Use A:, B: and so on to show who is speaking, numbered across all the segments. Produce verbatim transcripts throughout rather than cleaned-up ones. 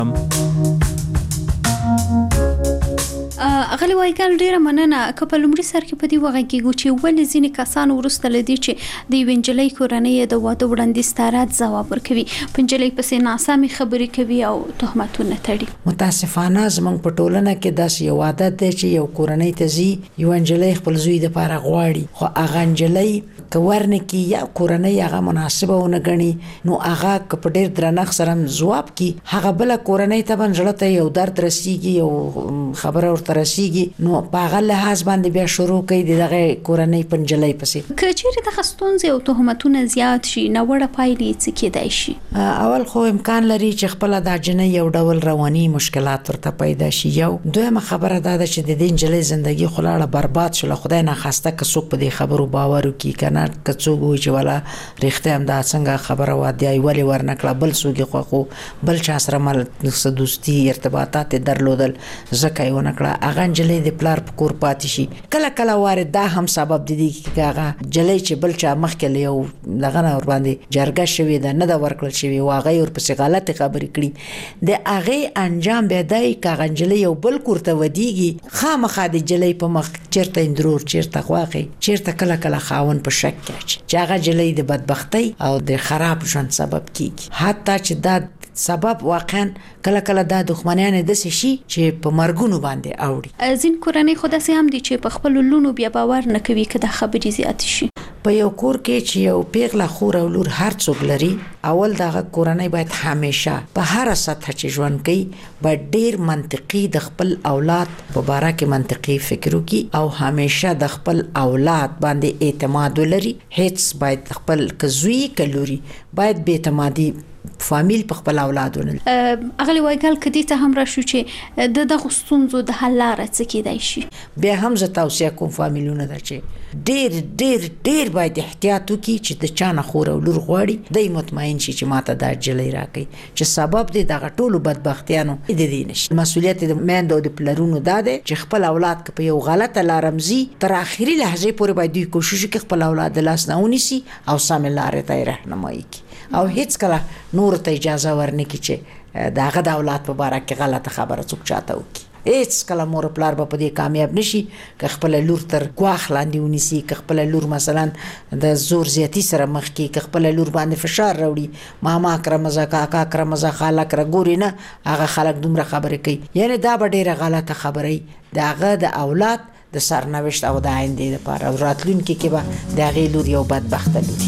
A: اغلی وایګل ډیره مننه. که په لومړي سر کې په دې وغږیږو چې ولې ځینې کسان وروسته له دې چې د یوې نجلۍ کورنۍ د واده وړاندیز ته رد ځواب ورکوي، په نجلۍ پسې ناسمې خبرې کوي او تهمتونه تړي.
B: متاسفانه زموږ په ټولنه کې داسې یو عادت دی چې یو کورنۍ ته ځي، یوه نجلۍ خپل زوی دپاره غواړي، خو هغه نجلۍ که ورنکړي یا کورنۍ هغه مناسبه ونه ګڼي، نو هغه که په ډېر درنښت سره ځواب کړي، هغه بله کورنۍ ته به زړه ته یو درد رسیږي، یو خبره ورته رسیږي، نو په هغه لحاظ باندې بیا شروع کوي د دغه کورنۍ په نجلۍ پسې.
A: که چیرې دغه ستونزې او تهمتونه زیات شي، ناوړه پایلې څه کیدای شي؟
B: اول خو امکان لري چې خپله دا جنۍ یو ډول رواني مشکلات ورته پیدا شي. یو دویمه خبره دا ده چې د دې نجلۍ زندګي خو لاړه برباد شوله. خدای ناخواسته که څوک په دې خبرو باور وکړي، که نه که څوک وایي چې والا رښتیا هم دا څنګه خبره وه، دی ولې ورنه کړه، بل څوک یې خوښ، بل چا سره مل څه دوستي ارتباطات یې درلودل ځکه یې ونه کړه، هغه نجلۍ د پلار په کور پاتې شي. کله کله وارد دا هم سبب د دې چې هغه نجلۍ چې بل چا مخکې له یو دغه نه ورباندې جرګه شوې ده، نه ده ورکړل شوې، او هغه یې ورپسې غلطې خبرې کړي، د هغې انجام بیا دی که هغه نجلۍ یو بل کور ته ودیږي، خامخا د نجلۍ په مخ چېرته اندرور، چېرته غواښې، چېرته کله کله خاوند په شک کې اچي چې هغه نجلۍ د بدبختۍ او د خراب ژوند سبب کیږي. حتی چې دا سبب واقعا کله کله دا دښمنیان داسې شي چې په مرګونو باندې اوړي.
A: ځین کورنۍ خو داسې هم دي چې په خپلو لوڼو بیا باور نه کوي که دا خبرې زیاتې شي.
B: په یو کور کې چې یو پیغله خور او لور هر څوک لري، اول دغه کورنۍ باید همیشه په هره سطحه چې ژوند کوي باید ډیر منطقي د خپل اولاد په باره کې منطقي فکر وکړي او همیشه د خپل اولاد باندې اعتماد ولري. هیڅ باید خپل که زوی که لوري باید بې اعتمادي فامیل په خپل اولادونه.
A: اغلی وایګل که دې ته هم راشو چې د دغو ستونزو د حل لاره څه کیدای شي؟
B: بیا هم زه توصیه کوم فامیلونه ته چې ډیر ډیر ډیر باید احتیاط وکړي چې د چا نه خور او لور غواړي دی مطمئن شي چې ماته دا نجلۍ راکوي چې سبب دی دغه ټولو بدبختیانو د دې نشي. مسؤلیت د میندو او د پلرونو دا دی چې خپل اولاد که په یو غلطه لاره ځي، تر آخري لحظې پورې باید دوی کوشش وکړي خپل اولاد د لاس نه ونیسي او سمې لارې ته یې رهنمایي کړي او هیڅ کله نور ته اجازه ورنکړي چې د هغه د اولاد په باره کې غلطه خبره څوک چاته وکړي. هیڅ کله مور پلار به په دې کامیاب نشي که خپل لور تر ګواښ لاندې ونیسي، که خپل لور مثلا د زور زیاتی سره مخ کړي، که خپل لور باندې فشار راوړي، ماما کرمزه کاکا کرمزه خاله کړه ګوري نه، هغه خلک دومره خبرې کوي. یعنی دا به ډیره غلطه خبره د هغه د اولاد د سرنوشت او د آیندې لپاره او راتلونکي کې به د هغې لور یو بدبخته لوري.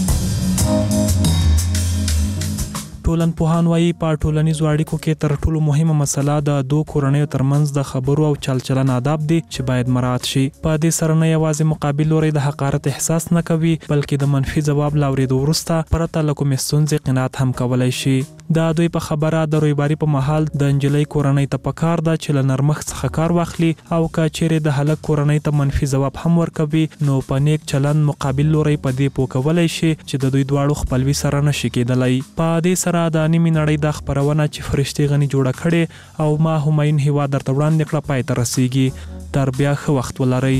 C: ټولنپوهان وایي په ټولنیزو اړیکو کې تر ټولو مهمه مسله د دوه کورنیو ترمنځ د خبرو او چل چلن آداب دي چې باید مراعات شي. په دې سره نه یوازې مقابل لوری د حقارت احساس نه کوي، بلکې د منفي ځواب له اورېدو وروسته پرته له کومې ستونزې قناعت هم کولی شي. دا دوی په خبره د رویباري په مهال د نجلۍ کورنۍ ته پکار ده چې له نرمښت څخه کار واخلي او که چیرې د هلک کورنۍ ته منفي ځواب هم ورکوي، نو په نیک چلند مقابل لوری په دې پوه کولی شي چې د دوی دواړو خپلوي سره نشي کېدلی. په دې سره د نیمې نړۍ دا خپرونه چې فرشتې غني جوړه کړې او ما همایون هیواد درته وړاندې کړه پای ته رسیږي. تر بیا ښه وخت ولرئ.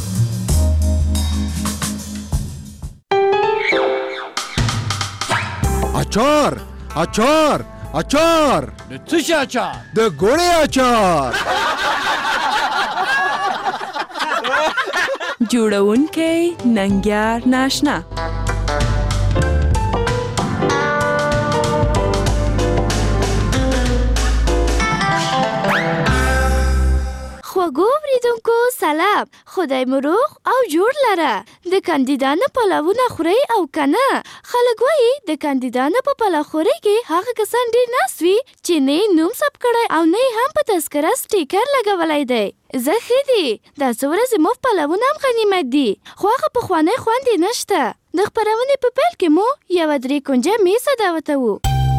D: اچار اچار اچار
E: د څه شي اچار؟
D: د ګوړې اچار.
F: جوړونکی ننګیار ناشنا.
G: خوږو اوریدونکو سلام، خدای مو روغ او جوړ لره. د کاندیدانو پلوونه خورئ او کنه؟ خلک وایي د کاندیدانو په پلوخورۍ کې هغه کسان ډېر ناست وي چې نه یې نوم ثبت کړی او نه یې هم په تذکره سټیکر لګولی دی. زه ښه دي، دا څه ورځې مفت پلوونه هم غنیمت دي، خو هغه پخوانی خوند یې نشته. د خپرونې په پیل کې مو یوه درې کونجه میز دعوتوو.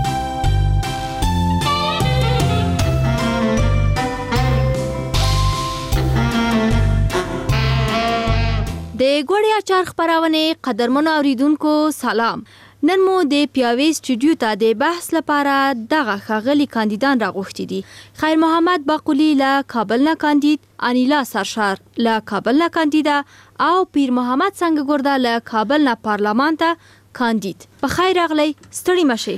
H: د ګوړې اچار خپرونې قدرمنو اوریدونکو سلام. نن مو د پیاوي سټوډیو ته د بحث لپاره دغه ښاغلي کاندیدان راغوښتي دي. خیر محمد باقولي له کابل نه کاندید، انیلا سرشار له کابل نه کاندیده او پیر محمد سنگ ګرده له کابل نه پارلمان ته کاندید په خیر راغلی ستړي مشي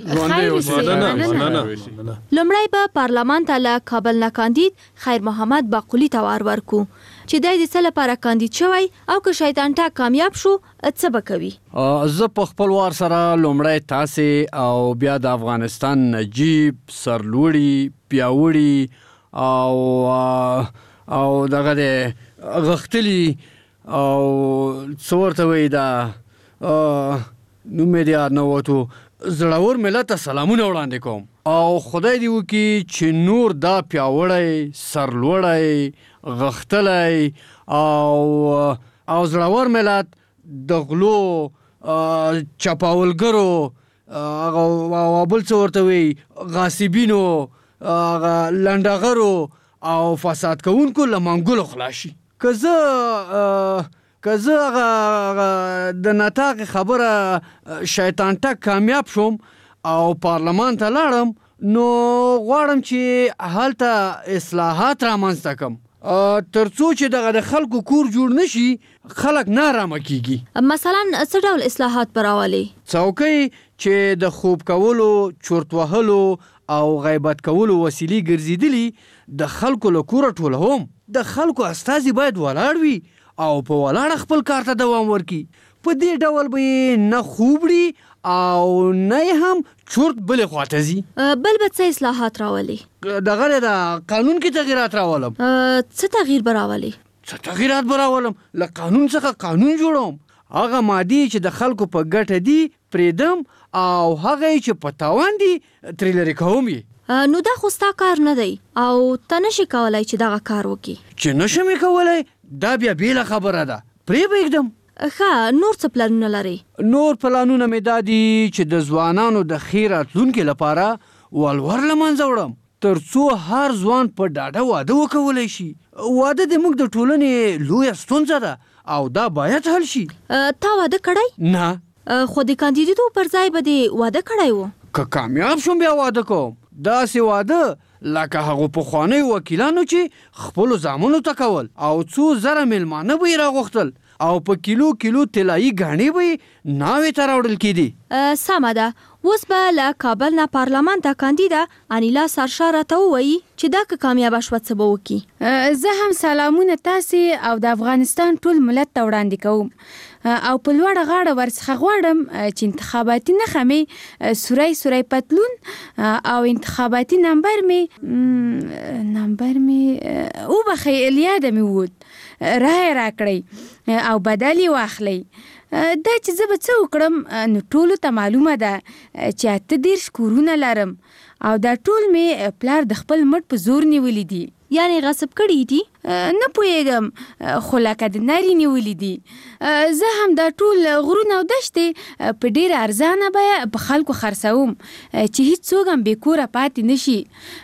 H: لومړی به پارلمان ته له کابل نه کاندید خیر محمد باقولي ته وار ورکو چې دی د څه لپاره کاندید شوی او که شیطان ټاک کامیاب شو څه به کوي.
E: زه په خپل وار سره لومړی تاسې او بیا د افغانستان نجیب سرلوړي پیاوړي او او دغه د غښتلي او څه ورته وایي دا نوم یې د یاد نه ووتو زړور ملت ته سلامونه وړاندې کوم او خدای دې وکړي چې نور دا پیاوړی سرلوړی غښتلی او او زړور ملت د غلو چپاولګرو او بل څه ورته وایي غاصبینو لنډغرو او فساد کوونکو له منګولو خلاص شي. که زه که زه هغه د نطاق خبره شیطان ټک کامیاب شوم او پارلمان ته لاړم نو غواړم چې هلته اصلاحات رامنځته کړم تر څو چې دغه د خلکو کور جوړ نشي خلک نارامه کیږي.
H: مثلا څه ډول اصلاحات به راولي؟
E: څوکۍ چې د خوب کولو چورت وهلو او غیبت کولو وسیلې ګرځېدلي د خلکو له کوره ټولوم. د خلکو استازي باید ولاړ وي او په ولاړه خپل کار ته دوام ورکړي. په دې ډول به یې نه خوب وړي او نه یې هم چورت بلې خواته ځي.
H: بل به څه اصلاحات راولي؟
E: دغه د قانون کې تغییرات راولم.
H: څه تغییر به راولي؟
E: څه تغییرات به راولم؟ له قانون څخه قانون جوړوم. هغه مادې چې د خلکو په ګټه دي پرېږدم او هغه چې په تاوان دي ترې لرې کوم یې.
H: نو دا خو ستا کار نه دی او ته نشي کولی چې دغه کار وکړي.
E: چې نشم یې کولی دا بیا بیله خبره ده پرې به ږدم.
H: ښه نور څه پلانونه لرې؟
E: نور پلانونه مې دا دي چې د ځوانانو د ښې راتلونکي لپاره ولور له منځه وړم تر څو هر ځوان په ډاډه واده وکولی شي. واده د موږ د ټولنې لویه ستونزه ده او دا باید حل شي.
H: تا واده کړی؟
E: نه.
H: خو د کاندیدیدو پر ځای به دې واده کړی و؟
E: که کامیاب شوم بیا واده کوم. داسې واده لکه هغو پخوانیو وکیلانو چې خپلو زامنو ته کول او څو زره میلمانه به یې راغوښتل او په کیلو کیلو طلایي ګاڼې به یې ناوې ته راوړل کېدې.
H: سمه ده. اوس به له کابل نه پارلمان ته کاندیده انیلا سرشار راته ووایي چې دا که کامیابه شوه څه به وکړي.
I: زه هم سلامونه تاسې او د افغانستان ټول ملت ته وړاندې کوم او په لوړه غاړه ورڅخه غواړم چې انتخاباتي نښه مې سوری سوری پتلون او انتخاباتي نمبر مې نمبر مې وبخئ الیاده مې وود رایه راکړئ او بدل یې واخلئ. دا چې زه به څه وکړم نو ټولو ته معلومه ده چې اته دېرش کورونه لرم او دا ټول مې پلار د خپل مټ په زور نیولي دي.
H: یعنی غصب کړي دي؟
I: نه پوهېږم خو لکه د نري نیولي دي. زه هم دا ټول غرونه او دښتې په ډېره ارزانه بیه په خلکو خرڅوم چې هیڅوک هم بې کوره پاتې نشي.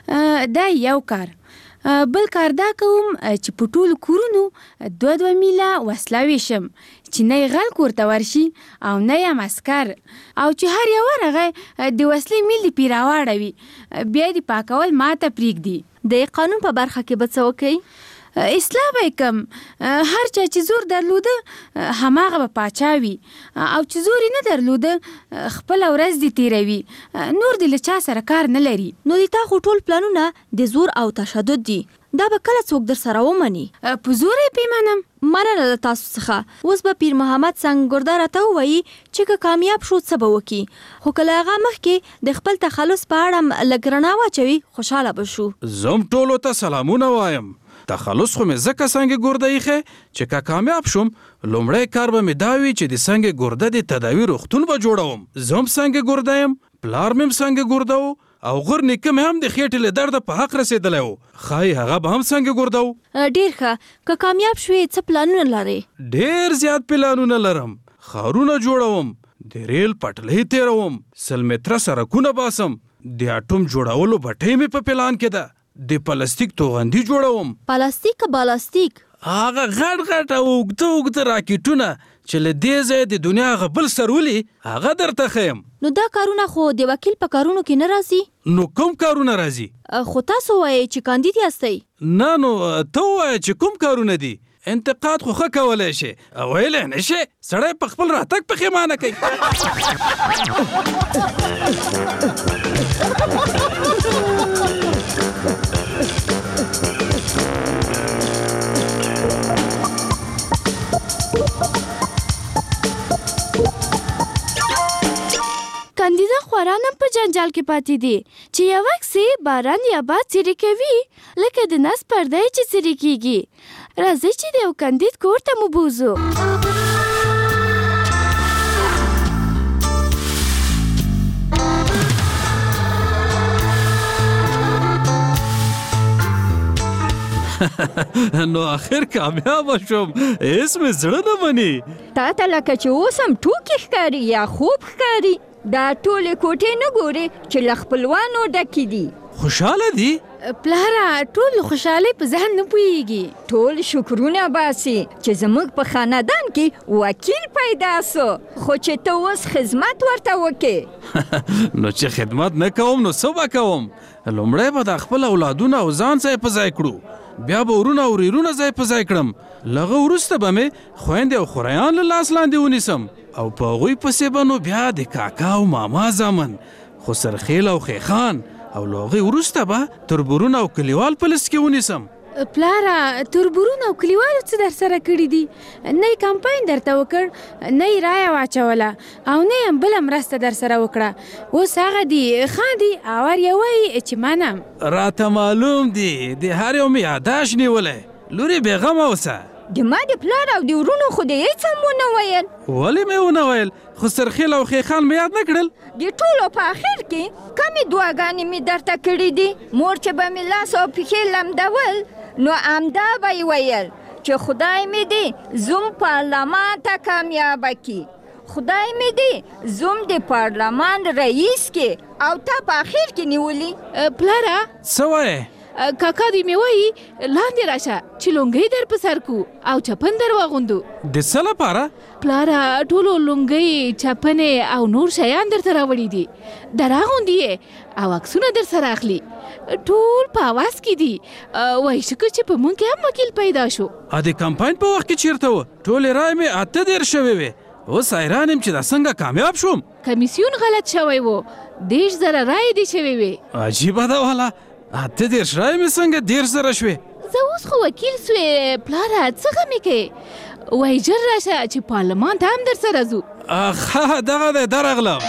I: دا یو کار. بل کار دا کوم چې په ټولو کورونو دوه دوه میله وسله ویشم چې نه یې غل کور ته ورشي او نه یې هم عسکر او چې هر یو ورغی د وسلې میل دې پرې راواړوي بیا دې پاکول ماته پرېږدي.
H: د قانون په برخه کې به څه وکئ؟
I: اصلاح به یې کم. هر چا چې زور درلوده هماغه به پاچا وي او چې زور یې نه درلوده خپله ورځ دې تېروي نور دې له چا سره کار نه لري.
H: نو د تا خو ټول پلانونه د زور او تشدد دي. دا به کله څوک در سره ومني؟
I: په زور یې پې منم.
H: مننه له تاسو څخه. اوس به پیر محمد سنګګرده راته ووایي چې که کامیاب شو څه به وکړي خو که له هغه مخکې د خپل تخلص په اړه لږ رڼا واچوي خوشحاله به شو.
J: زه هم ټولو ته سلامونه وایم. تخلص خو مې ځکه سنګ ګرده ایښی چې که کامیاب شوم لومړی کار به مې دا وي چې د سنګ ګرده د تداوي روغتون به جوړوم. زه هم سنګ ګرده یم پلار مې هم سنګ ګرده و او غر نیکه مې هم د خېټې له درده په حق رسېدلی و ښایي هغه به هم سنګ ګرده و.
H: ډېر ښه. که کامیاب شوې څه پلانونه لرې؟
J: ډېر زیات پلانونه لرم. ښارونه جوړوم د ریل پټلۍ تېروم سل متره سړکونه باسم د اټوم جوړولو بټۍ مې په پلان کې ده د پلاستیک توغندي جوړوم.
H: پلاستیک که بالاستیک؟
J: هغه غټ غټ او اوږده اوږده راکټونه چې له دې ځایه د دنیا هغه بل سر ولي هغه درته ښیم.
H: نو دا کارونه خو د وکیل په کارونو کې نه راځي؟
J: نو کوم کارونه راځي؟
H: خو تاسو وایئ چې کاندید یاستئ.
J: نه نو ته ووایه چې کوم کارونه دي. انتقاد خو ښه کولی شي ویلی نه شي سړی په خپل راتګ پښیمانه کوي
G: کاندیدا خواران هم په جنجال کې پاتې دي چې یو وخت باران یا باد څیرې کوي لکه د نس پرده چې څیرې کیږي. راځئ چې د یو کاندید کور ته مو بوزو.
J: نو آخر کامیاب شوم هیڅ مې زړه نه مني.
K: تا ته لکه چې اوس هم ټوکې ښکاري یا خوب ښکاري. دا ټولې کوټې نه ګورې چې له خپلوانو ډکې دي.
J: خوشحاله دي؟
I: پلاره ټول خوشحالۍ په ذهن نه پوهېږي.
K: ټول شکرونه باسي چې زموږ په خاندان کې وکیل پیدا سو خو چې ته اوس خدمت ورته وکې.
J: نو چې خدمت نه کوم نو څه به کوم؟ لومړی به د خپل اولادونه او ځان ځای په ځای کړو بیا به ورونه او ریرونه ځای په ځای کړم لغه وروسته به مې خویندې او خوریان له لاس لاندې ونیسم او په هغوی پسې به نو بیا د کاکا او ماما زامن خسرخیل او خیخان او له هغې وروسته به تربورونه او کلیوال په لست کې ونیسم.
I: پلاره تربورونه او کلیوالو څه در سره کړي دي؟ نه یې کمپاین درته وکړ نه یې رایه واچوله او نه یې بله مرسته در سره وکړه. اوس هغه دي خاندي او هر یو وایي چې منم.
J: راته معلوم دي د هر یو مې یاداش نیولی. لورې بېغمه اوسه.
K: د ما د پلار او د ورونو خو د هېڅ هم ونه ویل.
J: ولې مې ونه ویل؟ خو سرخیل او خیخان مې یاد نه کړل؟
K: د ټولو په اخر کې کمې دعاګانې مې درته کړي دي. مور چې به مې لاس او پښې لمدول نو همدا به یې ویل چې خدای مې دې زوم پارلمان ته کامیابه کړي. خدای مې دې زوم د پارلمان رئیس کې او تا په اخر کې نیولي.
I: پلاره
J: څه وایې؟
I: کاکا دوی مې وایي لاندې راشه چې لونګۍ در په سر کو او چپن در واغوندو.
J: د څه لپاره؟
I: پلاره ټولو لونګۍ چپنې او نور شیان درته راوړي دي در اغوندي یې او عکسونه در سره اخلي. ټول په اواز کې دي. وایي شکر چې په مونږ کې هم وکیل پیدا شو.
J: ا د کمپاین په وخت کې چیرته و؟ ټولې رایې مې اته دېرش شوې وې. اوس حیران یم چې دا څنګه کامیاب شوم.
I: کمیسیون غلط شوی و. دېرش زره رایې دې شوې وې.
J: عجیبه ده والا اته دېرش رایې مې څنګه دېرش زره شوې؟
I: زه اوس خو وکیل سوې پلاره څه غمې کوې؟ وایي ژر راشه چې پارلمان ته هم در سره ځو.
J: ښه دغه دی درغلم.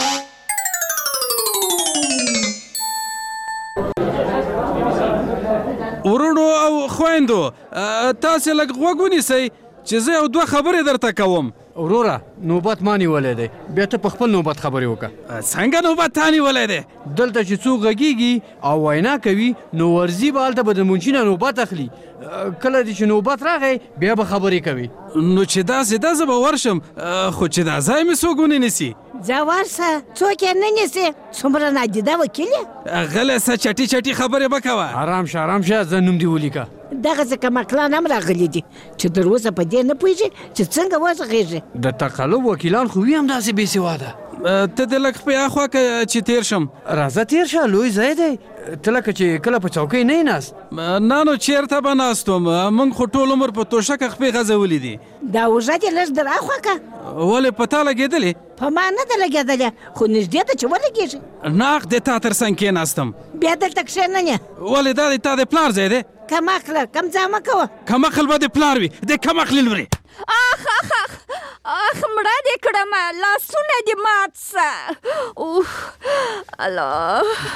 J: ورونو او خویندو تاسې لږ غوږ ونیسئ چې زه یو دوه خبرې درته کوم.
E: وروره نوبت ما نیولی دی بیا ته په خپل نوبت خبرې وکړه.
J: څنګه نوبت تا نیولی دی؟
E: دلته چې څوک غږیږي او وینا کوي نو ورځي به هلته به د منشي نه نوبت اخلي. کله دې چې نوبت راغی بیا به خبرې کوي.
J: نو چې داسې ده زه به ورشم خو چې دا ځای مې څوک ونه نیسي.
L: ځه ورشه څوک یې نه نیسي. څومره نادیده وکیل یې.
J: غلی سه چټي چټي خبرې مه کوه.
E: ارام شه ارام شه زه نوم دې ولیکه.
L: دغسې کمکلان هم راغلي دي چې تر اوسه په دې نه پوهېږي چې څنګه وغږېږي.
E: د تقلب وکیلان خو وي همداسې بې سواده.
J: ته دې لږ په یاخوا که چې تېر شم.
E: راځه تېر شه لوی ځای دی. ته لکه چې کله په چوکۍ نه یې ناست.
J: نه نو چېرته به ناست وم موږ خو ټول عمر په توشکه خپې غځولي دي.
L: دا اوږه دې لږ در اخوا که.
J: ولې په تا لګېدلې؟
L: په ما نه ده لګېدلې خو نږدې ته چې ولګېږي.
J: ناغ د تا تر څنګ کېناستم.
L: بیا دلته کښېننې.
J: ولې دا د تا د پلار ځای دی؟
L: کم عقله کم ځای مه کوه.
J: کم عقل به د پلار وي د کم عقلې لورې.
K: اخ اخ اخ اخ مړه دې کړمه لاسونه دې مات سه. اوف الله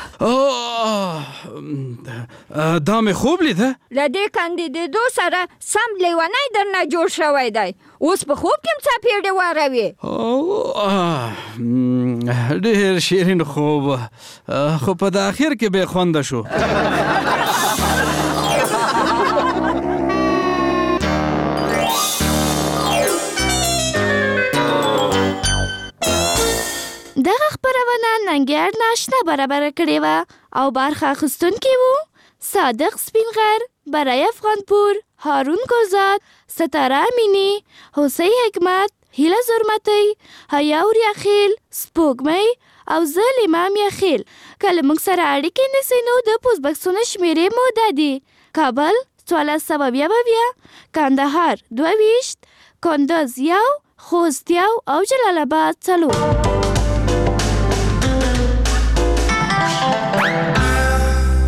J: دا مې خوب لیده.
K: له دې کاندیدېدو سره سم لیونی درنه جوړ شوی دی. اوس په خوب کې هم څپېړې واروې.
J: ډېر شیرین خوب خو په د اخر کې بې خونده شو.
G: دغه خپرونه ننګیار ناشنا برابره کړې وه او برخه اخیستونکي وو صادق سپینغر، برای افغانپور، هارون ګلزاد، ستاره امینی، حسی حکمت، هیله زرمتی، حیا اوریاخیل، سپوږمۍ او زه لیمام یاخیل. که له موږ سره اړیکې نیسئ نو د پوسټ بکسونو شمېرې مو دا دي: کابل څوارلس سوه بیا به بیا کندهار دوه ویشت کندز یو خوست یو او جلال آباد څلور